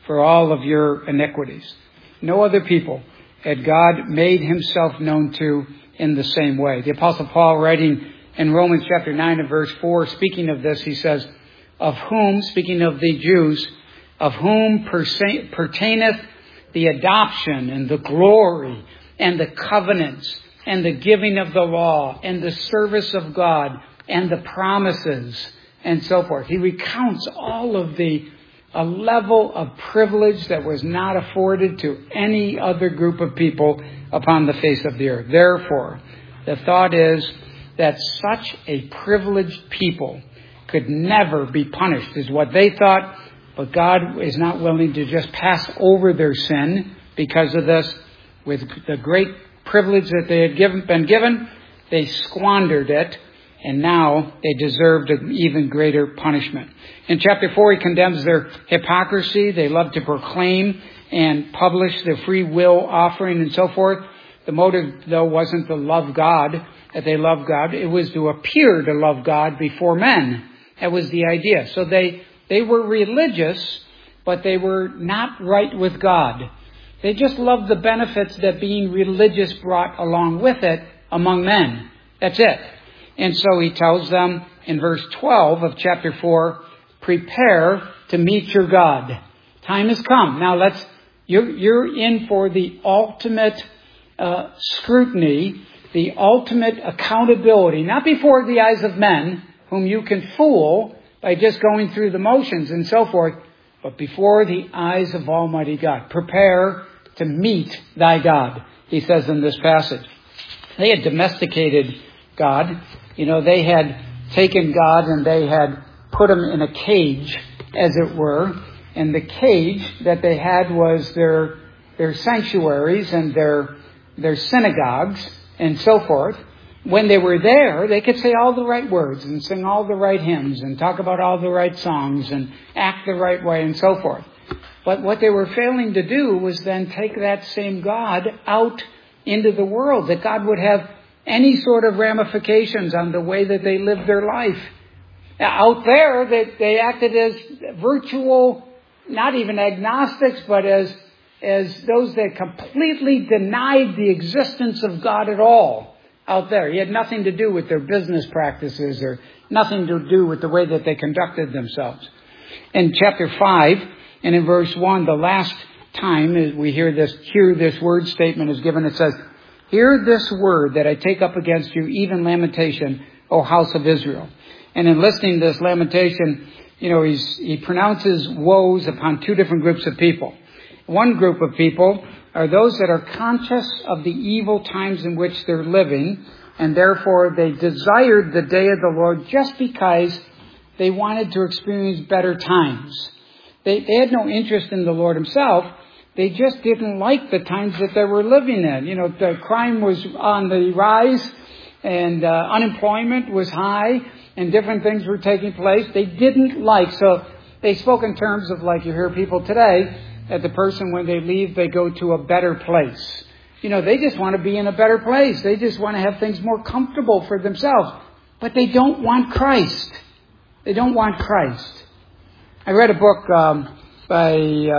for all of your iniquities. No other people had God made himself known to in the same way. The Apostle Paul, writing in Romans chapter 9 and verse 4, speaking of this, he says, of whom, speaking of the Jews, of whom pertaineth the adoption and the glory and the covenants and the giving of the law and the service of God and the promises and so forth. He recounts all of a level of privilege that was not afforded to any other group of people upon the face of the earth. Therefore, the thought is that such a privileged people could never be punished, is what they thought. But God is not willing to just pass over their sin because of this. With the great privilege that they had been given, they squandered it, and now they deserved an even greater punishment. In chapter 4, he condemns their hypocrisy. They love to proclaim and publish their free will offering and so forth. The motive, though, wasn't to love God, that they loved God. It was to appear to love God before men. That was the idea. So they were religious, but they were not right with God. They just loved the benefits that being religious brought along with it among men. That's it. And so he tells them in verse 12 of chapter 4, prepare to meet your God. Time has come. Now you're in for the ultimate scrutiny, the ultimate accountability, not before the eyes of men, whom you can fool by just going through the motions and so forth, but before the eyes of Almighty God. Prepare to meet thy God, he says in this passage. They had domesticated God. They had taken God and they had put him in a cage, as it were. And the cage that they had was their sanctuaries and their synagogues and so forth. When they were there, they could say all the right words and sing all the right hymns and talk about all the right songs and act the right way and so forth. But what they were failing to do was then take that same God out into the world, that God would have any sort of ramifications on the way that they lived their life. Out there, they acted as virtual, not even agnostics, but as those that completely denied the existence of God at all. Out there, he had nothing to do with their business practices or nothing to do with the way that they conducted themselves. In chapter 5 and in verse 1, the last time we hear this word statement is given. It says, hear this word that I take up against you, even lamentation, O house of Israel. And in listening to this lamentation, he pronounces woes upon two different groups of people. One group of people are those that are conscious of the evil times in which they're living, and therefore they desired the day of the Lord just because they wanted to experience better times. They had no interest in the Lord himself. They just didn't like the times that they were living in. The crime was on the rise, and unemployment was high, and different things were taking place. They didn't like, so they spoke in terms of, like you hear people today, that the person, when they leave, they go to a better place. They just want to be in a better place. They just want to have things more comfortable for themselves. But they don't want Christ. They don't want Christ. I read a book by,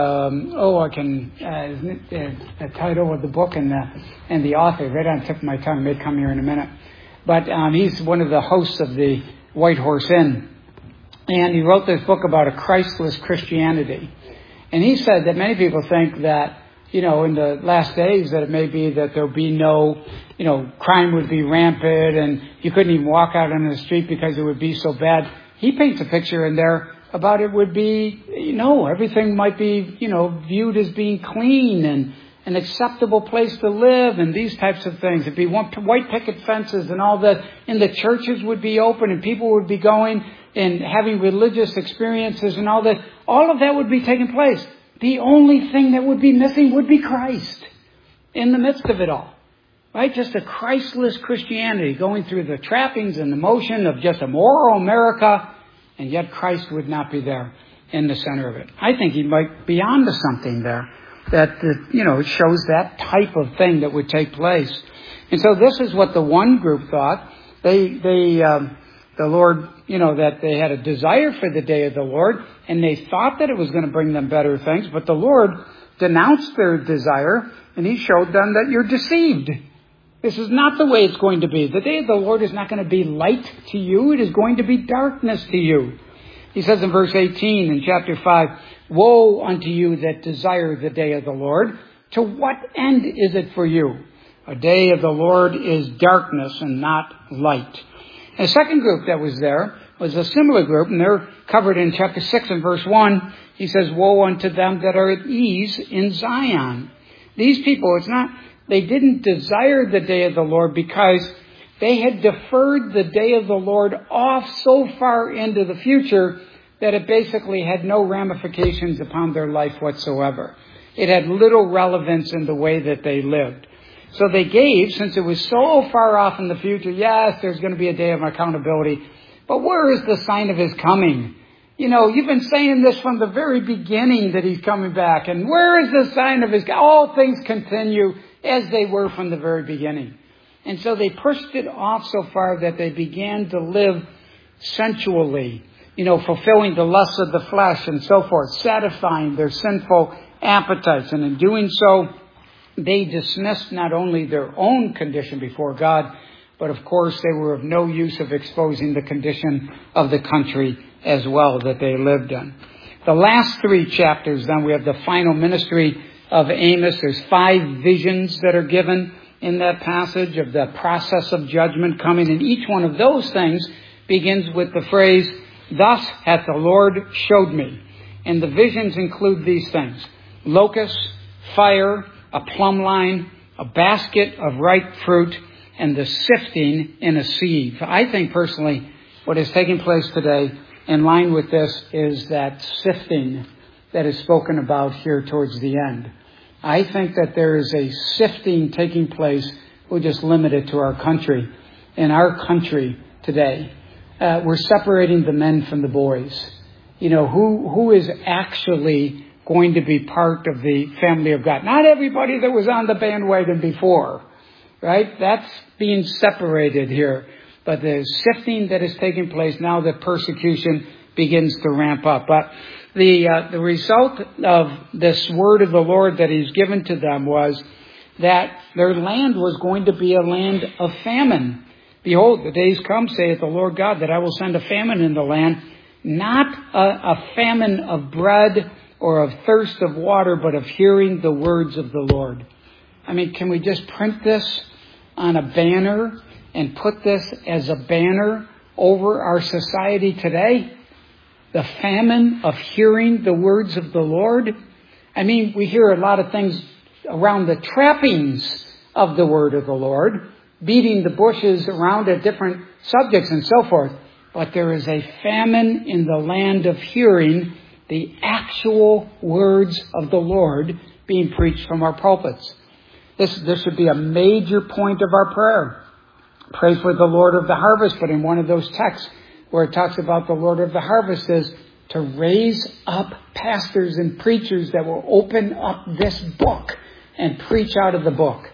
the title of the book and the author, right on the tip of my tongue, may come here in a minute. But he's one of the hosts of the White Horse Inn. And he wrote this book about a Christless Christianity. And he said that many people think that, in the last days that it may be that there'll be no, crime would be rampant and you couldn't even walk out on the street because it would be so bad. He paints a picture in there about it would be, everything might be, viewed as being clean and an acceptable place to live and these types of things. It'd be white picket fences and all that, and the churches would be open and people would be going and having religious experiences and all that. All of that would be taking place. The only thing that would be missing would be Christ in the midst of it all. Right? Just a Christless Christianity going through the trappings and the motion of just a moral America, and yet Christ would not be there in the center of it. I think he might be onto something there that, it shows that type of thing that would take place. And so this is what the one group thought. They the Lord, that they had a desire for the day of the Lord, and they thought that it was going to bring them better things, but the Lord denounced their desire, and He showed them that you're deceived. This is not the way it's going to be. The day of the Lord is not going to be light to you. It is going to be darkness to you. He says in verse 18 in chapter 5, "Woe unto you that desire the day of the Lord. To what end is it for you? A day of the Lord is darkness and not light." And the second group that was there was a similar group, and they're covered in chapter 6 and verse 1. He says, "Woe unto them that are at ease in Zion." These people, they didn't desire the day of the Lord because they had deferred the day of the Lord off so far into the future that it basically had no ramifications upon their life whatsoever. It had little relevance in the way that they lived. So they gave, since it was so far off in the future, yes, there's going to be a day of accountability, but where is the sign of His coming? You've been saying this from the very beginning that He's coming back, and where is the sign of His coming? All things continue as they were from the very beginning. And so they pushed it off so far that they began to live sensually, fulfilling the lusts of the flesh and so forth, satisfying their sinful appetites. And in doing so, they dismissed not only their own condition before God, but of course they were of no use of exposing the condition of the country as well that they lived in. The last 3 chapters, then, we have the final ministry of Amos. There's 5 visions that are given in that passage of the process of judgment coming. And each one of those things begins with the phrase, "Thus hath the Lord showed me." And the visions include these things: locusts, fire, a plumb line, a basket of ripe fruit, and the sifting in a sieve. I think personally what is taking place today in line with this is that sifting that is spoken about here towards the end. I think that there is a sifting taking place. We'll just limit it to our country. In our country today, we're separating the men from the boys. Who is actually going to be part of the family of God? Not everybody that was on the bandwagon before, right? That's being separated here. But the sifting that is taking place now that persecution begins to ramp up. But the result of this word of the Lord that He's given to them was that their land was going to be a land of famine. "Behold, the days come, saith the Lord God, that I will send a famine in the land, not a famine of bread or of thirst of water, but of hearing the words of the Lord." I mean, can we just print this on a banner and put this as a banner over our society today? The famine of hearing the words of the Lord. I mean, we hear a lot of things around the trappings of the word of the Lord, beating the bushes around at different subjects and so forth. But there is a famine in the land of hearing the actual words of the Lord being preached from our pulpits. This should be a major point of our prayer. Pray for the Lord of the harvest, but in one of those texts where it talks about the Lord of the harvest is to raise up pastors and preachers that will open up this book and preach out of the book.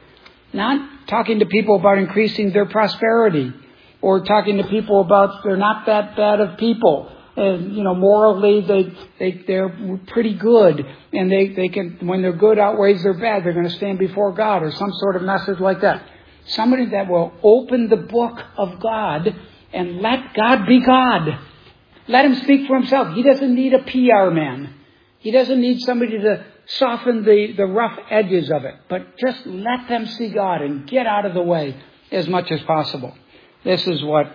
Not talking to people about increasing their prosperity or talking to people about they're not that bad of people. And, morally they're pretty good, and they can, when their good outweighs their bad, they're going to stand before God, or some sort of message like that. Somebody that will open the book of God and let God be God. Let Him speak for Himself. He doesn't need a PR man. He doesn't need somebody to soften the rough edges of it. But just let them see God and get out of the way as much as possible. This is what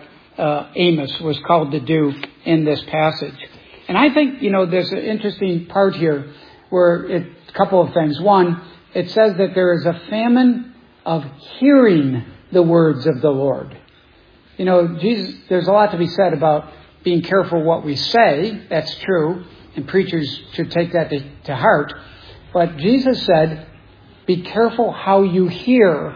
Amos was called to do in this passage. And I think, there's an interesting part here where a couple of things. One, it says that there is a famine of hearing the words of the Lord. Jesus, there's a lot to be said about being careful what we say. That's true. And preachers should take that to heart. But Jesus said, be careful how you hear.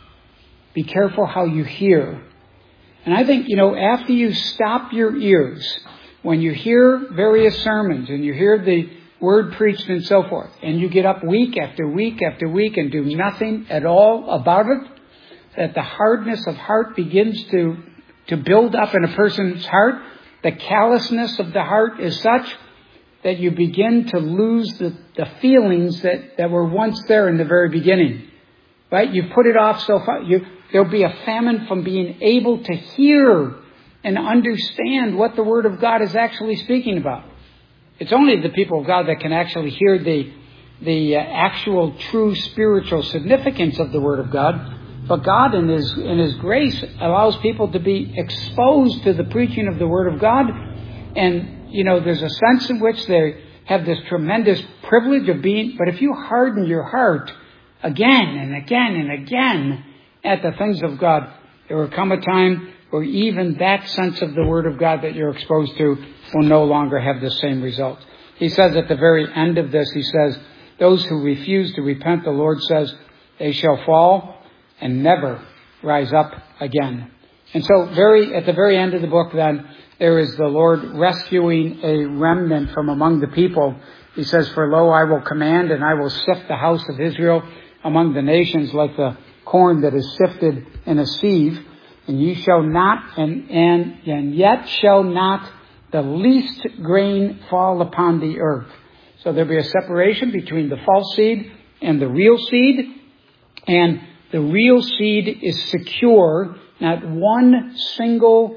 Be careful how you hear. And I think, after you stop your ears, when you hear various sermons and you hear the word preached and so forth, and you get up week after week after week and do nothing at all about it, that the hardness of heart begins to to build up in a person's heart, the callousness of the heart is such that you begin to lose the feelings that were once there in the very beginning. Right? You put it off so far. There'll be a famine from being able to hear and understand what the Word of God is actually speaking about. It's only the people of God that can actually hear the actual true spiritual significance of the Word of God. But God in His grace allows people to be exposed to the preaching of the Word of God. And, there's a sense in which they have this tremendous privilege of being, but if you harden your heart again and again and again at the things of God, there will come a time where even that sense of the Word of God that you're exposed to will no longer have the same result. He says at the very end of this, he says, those who refuse to repent, the Lord says, they shall fall and never rise up again. And so at the very end of the book then, there is the Lord rescuing a remnant from among the people. He says, for lo, I will command and I will sift the house of Israel among the nations like the corn that is sifted in a sieve. And ye shall not, and yet shall not the least grain fall upon the earth. So there'll be a separation between the false seed and the real seed. And the real seed is secure. Not one single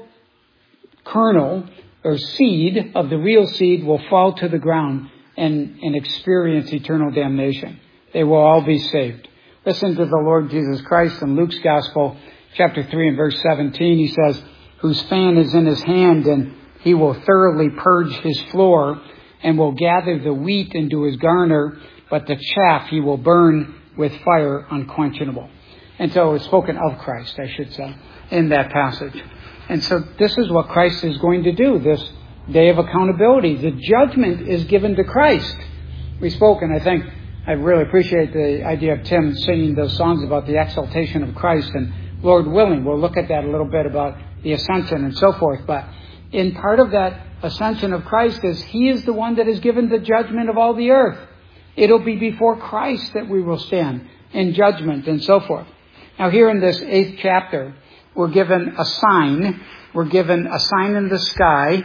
kernel or seed of the real seed will fall to the ground and experience eternal damnation. They will all be saved. Listen to the Lord Jesus Christ in Luke's Gospel, chapter 3 and verse 17. He says, whose fan is in his hand, and he will thoroughly purge his floor, and will gather the wheat into his garner, but the chaff he will burn with fire unquenchable. And so it's spoken of Christ, I should say, in that passage. And so this is what Christ is going to do, this day of accountability. The judgment is given to Christ. We spoke, and I think I really appreciate the idea of Tim singing those songs about the exaltation of Christ. And Lord willing, we'll look at that a little bit about the ascension and so forth. But in part of that ascension of Christ is He is the one that is given the judgment of all the earth. It'll be before Christ that we will stand in judgment and so forth. Now here in this 8th chapter, we're given a sign. We're given a sign in the sky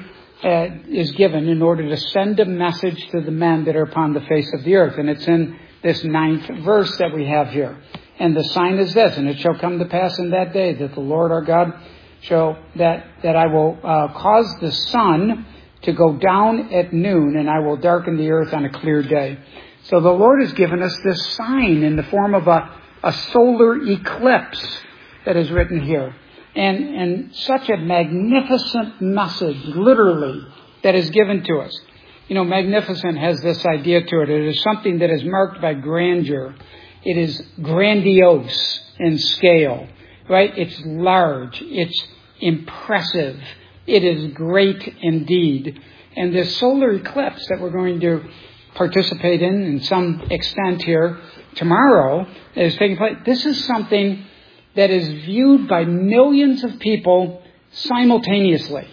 is given in order to send a message to the men that are upon the face of the earth. And it's in this 9th verse that we have here. And the sign is this, and it shall come to pass in that day that the Lord our God shall, that I will cause the sun to go down at noon, and I will darken the earth on a clear day. So the Lord has given us this sign in the form of a solar eclipse that is written here. And such a magnificent message, literally, that is given to us. Magnificent has this idea to it. It is something that is marked by grandeur. It is grandiose in scale, right? It's large. It's impressive. It is great indeed. And this solar eclipse that we're going to participate in some extent here tomorrow that is taking place, this is something that is viewed by millions of people simultaneously.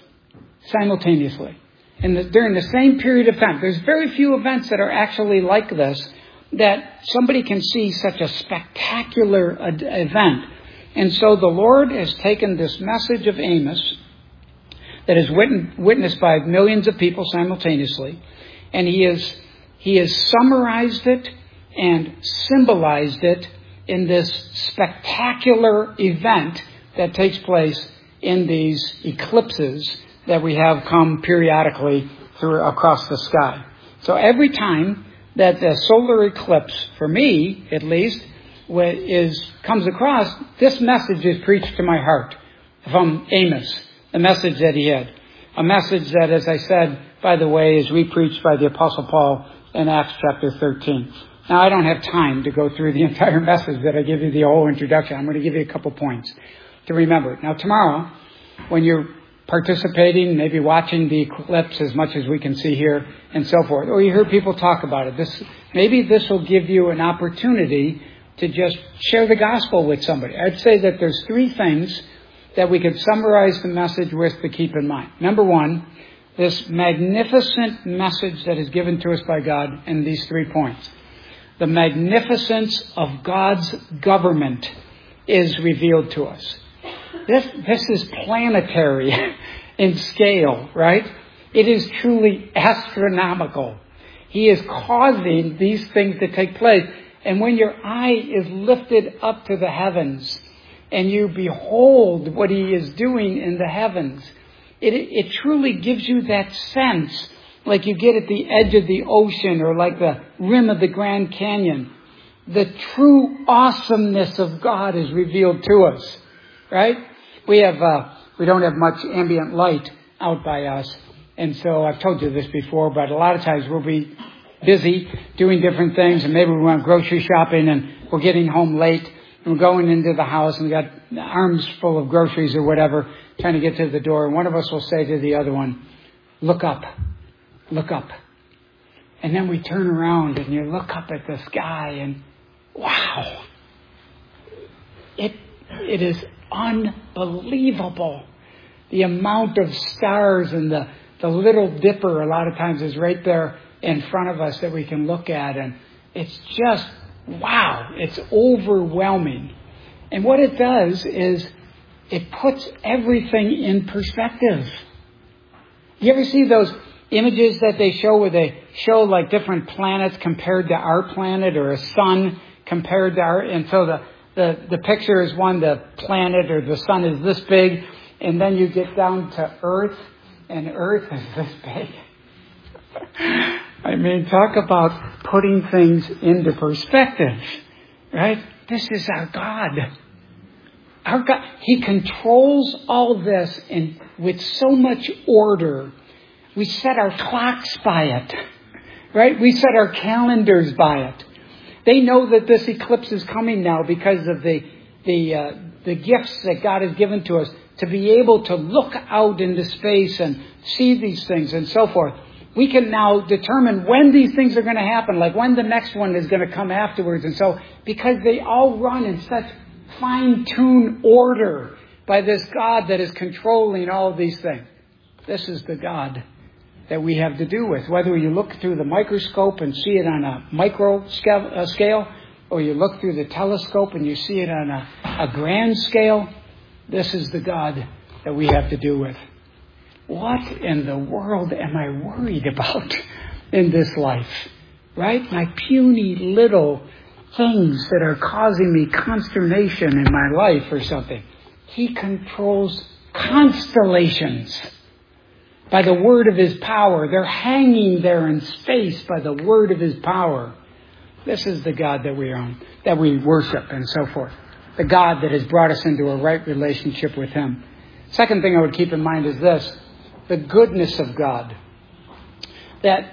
And during the same period of time. There's very few events that are actually like this, that somebody can see such a spectacular event. And so the Lord has taken this message of Amos that is witnessed by millions of people simultaneously, and He has summarized it and symbolized it in this spectacular event that takes place in these eclipses that we have come periodically across the sky. So every time that the solar eclipse, for me at least, comes across, this message is preached to my heart from Amos, the message that he had. A message that, as I said, by the way, is repreached by the Apostle Paul in Acts chapter 13. Now, I don't have time to go through the entire message that I give you the whole introduction. I'm going to give you a couple points to remember. Now, tomorrow, when you're participating, maybe watching the eclipse as much as we can see here and so forth, or you hear people talk about it, maybe this will give you an opportunity to just share the gospel with somebody. I'd say that there's 3 things that we could summarize the message with to keep in mind. Number 1, this magnificent message that is given to us by God in these 3 points. The magnificence of God's government is revealed to us. This is planetary in scale, right? It is truly astronomical. He is causing these things to take place. And when your eye is lifted up to the heavens and you behold what He is doing in the heavens, it truly gives you that sense like you get at the edge of the ocean or like the rim of the Grand Canyon. The true awesomeness of God is revealed to us, right? We don't have much ambient light out by us. And so I've told you this before, but a lot of times we'll be busy doing different things, and maybe we went grocery shopping and we're getting home late and we're going into the house and we got arms full of groceries or whatever, trying to get to the door. And one of us will say to the other one, look up, look up. And then we turn around and you look up at the sky and wow, it is unbelievable. The amount of stars and the Little Dipper a lot of times is right there in front of us that we can look at. And it's just, wow, it's overwhelming. And what it does is it puts everything in perspective. You ever see those images that they show where they show like different planets compared to our planet or a sun compared to our, and so the picture is the planet or the sun is this big, and then you get down to Earth, and Earth is this big. I mean, talk about putting things into perspective, right? This is our God. Our God, He controls all this and with so much order. We set our clocks by it, right? We set our calendars by it. They know that this eclipse is coming now because of the gifts that God has given to us to be able to look out into space and see these things and so forth. We can now determine when these things are going to happen, like when the next one is going to come afterwards. And so, because they all run in such fine-tuned order by this God that is controlling all of these things. This is the God that we have to do with. Whether you look through the microscope and see it on a micro scale, or you look through the telescope and you see it on a grand scale, this is the God that we have to do with. What in the world am I worried about in this life? Right? My puny little things that are causing me consternation in my life or something. He controls constellations by the word of His power. They're hanging there in space by the word of His power. This is the God that we worship and so forth. The God that has brought us into a right relationship with Him. Second thing I would keep in mind is this: the goodness of God. That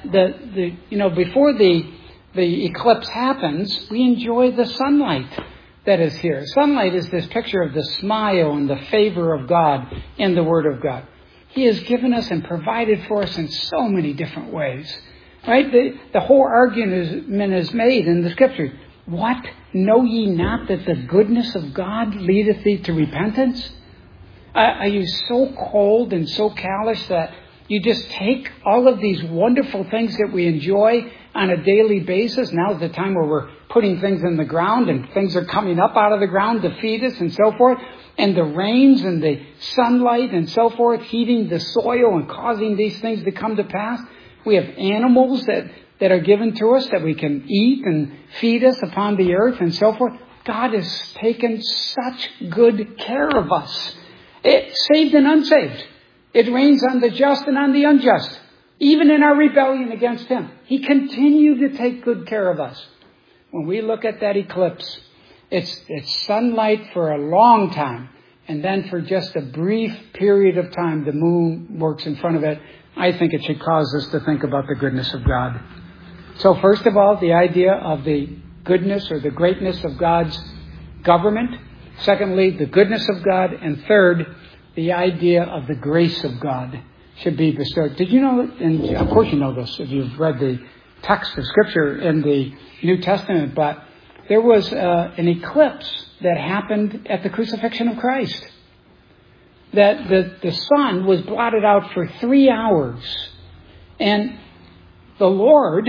before the eclipse happens, we enjoy the sunlight that is here. Sunlight is this picture of the smile and the favor of God in the Word of God. He has given us and provided for us in so many different ways. Right? The whole argument is made in the Scripture. What? Know ye not that the goodness of God leadeth thee to repentance? Are you so cold and so callous that you just take all of these wonderful things that we enjoy on a daily basis? Now's the time where we're putting things in the ground and things are coming up out of the ground to feed us and so forth. And the rains and the sunlight and so forth heating the soil and causing these things to come to pass. We have animals that are given to us that we can eat and feed us upon the earth and so forth. God has taken such good care of us. Saved and unsaved. It rains on the just and on the unjust. Even in our rebellion against Him. He continued to take good care of us. When we look at that eclipse, it's sunlight for a long time. And then for just a brief period of time, the moon works in front of it. I think it should cause us to think about the goodness of God. So first of all, the idea of the goodness or the greatness of God's government. Secondly, the goodness of God. And third, the idea of the grace of God should be bestowed. Did you know, and of course you know this if you've read the text of Scripture in the New Testament, but there was an eclipse that happened at the crucifixion of Christ. That the sun was blotted out for 3 hours. And the Lord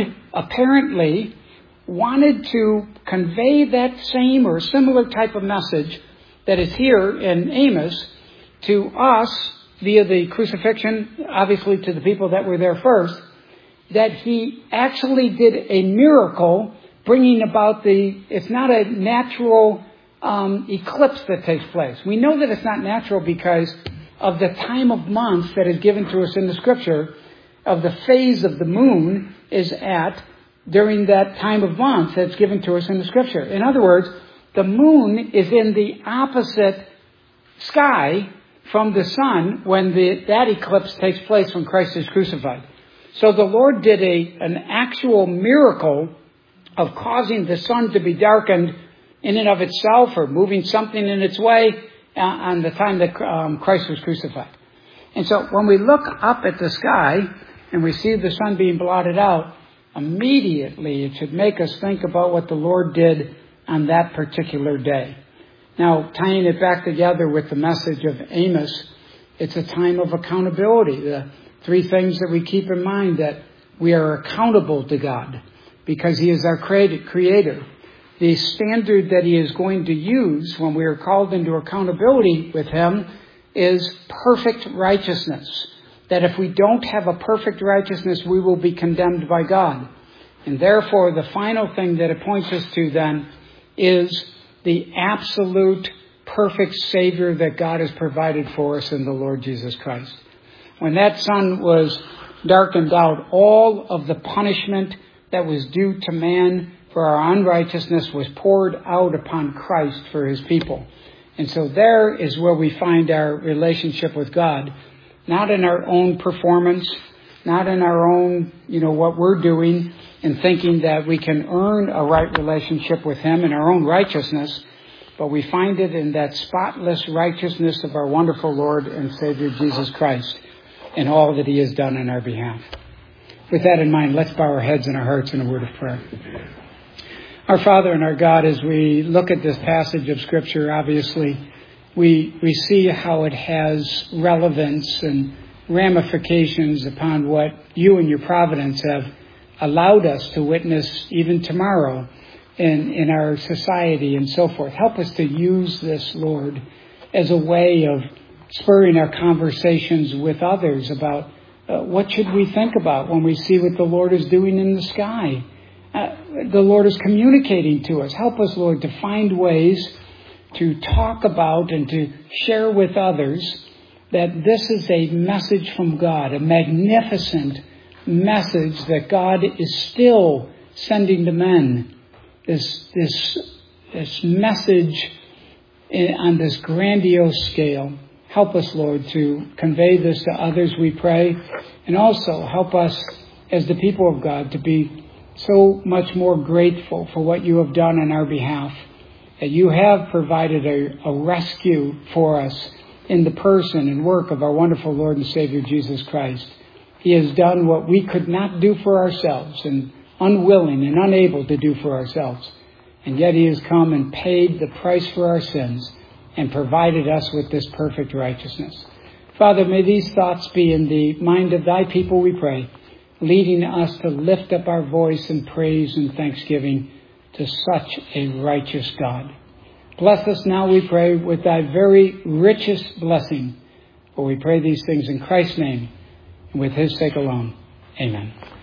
apparently wanted to convey that same or similar type of message that is here in Amos to us via the crucifixion, obviously to the people that were there first, that he actually did a miracle bringing about it's not a natural eclipse that takes place. We know that it's not natural because of the time of months that is given to us in the Scripture, of the phase of the moon is at during that time of months that's given to us in the Scripture. In other words, the moon is in the opposite sky from the sun when that eclipse takes place when Christ is crucified. So the Lord did an actual miracle of causing the sun to be darkened in and of itself or moving something in its way on the time that Christ was crucified. And so when we look up at the sky and we see the sun being blotted out, immediately it should make us think about what the Lord did on that particular day. Now, tying it back together with the message of Amos, it's a time of accountability. The three things that we keep in mind: that we are accountable to God because He is our creator. The standard that He is going to use when we are called into accountability with Him is perfect righteousness. That if we don't have a perfect righteousness, we will be condemned by God. And therefore, the final thing that it points us to then is the absolute perfect Savior that God has provided for us in the Lord Jesus Christ. When that sun was darkened out, all of the punishment that was due to man for our unrighteousness was poured out upon Christ for His people. And so there is where we find our relationship with God. Not in our own performance, not in our own, what we're doing and thinking that we can earn a right relationship with Him in our own righteousness, but we find it in that spotless righteousness of our wonderful Lord and Savior Jesus Christ and all that He has done on our behalf. With that in mind, let's bow our heads and our hearts in a word of prayer. Our Father and our God, as we look at this passage of Scripture, obviously, we see how it has relevance and ramifications upon what You and Your providence have allowed us to witness even tomorrow in our society and so forth. Help us to use this, Lord, as a way of spurring our conversations with others about what should we think about when we see what the Lord is doing in the sky. The Lord is communicating to us. Help us, Lord, to find ways to talk about and to share with others that this is a message from God, a magnificent message that God is still sending to men. This message on this grandiose scale. Help us, Lord, to convey this to others, we pray. And also help us as the people of God to be so much more grateful for what You have done on our behalf. That You have provided a rescue for us in the person and work of our wonderful Lord and Savior Jesus Christ. He has done what we could not do for ourselves and unwilling and unable to do for ourselves. And yet He has come and paid the price for our sins and provided us with this perfect righteousness. Father, may these thoughts be in the mind of Thy people, we pray, leading us to lift up our voice in praise and thanksgiving to such a righteous God. Bless us now, we pray, with Thy very richest blessing. For we pray these things in Christ's name and with His sake alone. Amen.